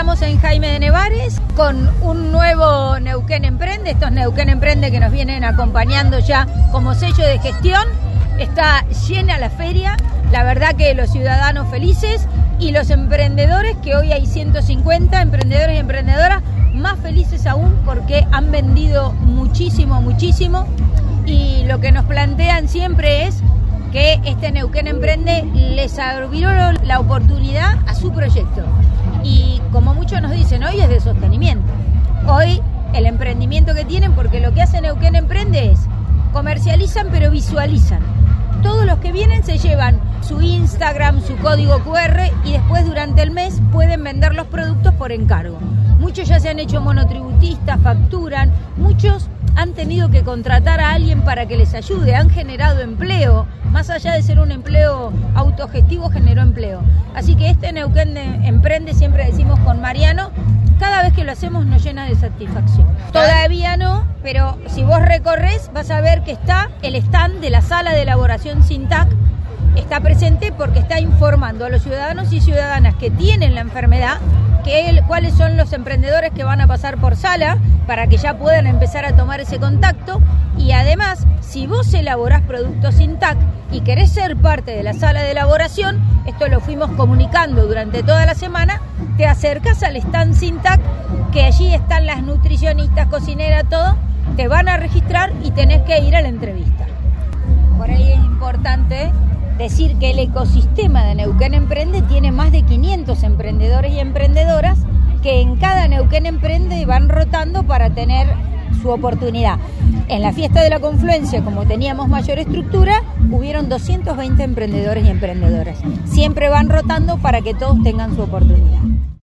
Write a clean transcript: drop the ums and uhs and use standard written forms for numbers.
Estamos en Jaime de Nevares con un nuevo Neuquén Emprende, estos Neuquén Emprende que nos vienen acompañando ya como sello de gestión. Está llena la feria, la verdad que los ciudadanos felices y los emprendedores, que hoy hay 150 emprendedores y emprendedoras, más felices aún porque han vendido muchísimo, muchísimo, y lo que nos plantean siempre es que este Neuquén Emprende les abrió la oportunidad a su proyecto. Y como muchos nos dicen, hoy es de sostenimiento. Hoy el emprendimiento que tienen, porque lo que hace Neuquén Emprende es comercializan pero visualizan. Todos los que vienen se llevan su Instagram, su código QR y después durante el mes pueden vender los productos por encargo. Muchos ya se han hecho monotributistas, facturan, muchos han tenido que contratar a alguien para que les ayude, han generado empleo, más allá de ser un empleo autogestivo, generó empleo. Así que este Neuquén Emprende, siempre decimos con Mariano, cada vez que lo hacemos nos llena de satisfacción. Todavía no, pero si vos recorres vas a ver que está el stand de la sala de elaboración SINTAC, está presente porque está informando a los ciudadanos y ciudadanas que tienen la enfermedad, cuáles son los emprendedores que van a pasar por sala para que ya puedan empezar a tomar ese contacto. Y además, si vos elaborás productos SINTAC y querés ser parte de la sala de elaboración, esto lo fuimos comunicando durante toda la semana, te acercas al stand SINTAC, que allí están las nutricionistas, cocineras, todo, te van a registrar y tenés que ir a la entrevista. Por ahí es importante decir que el ecosistema de Neuquén Emprende tiene más de 500 emprendedores y emprendedoras que en cada Neuquén Emprende van rotando para tener su oportunidad. En la fiesta de la confluencia, como teníamos mayor estructura, hubieron 220 emprendedores y emprendedoras. Siempre van rotando para que todos tengan su oportunidad.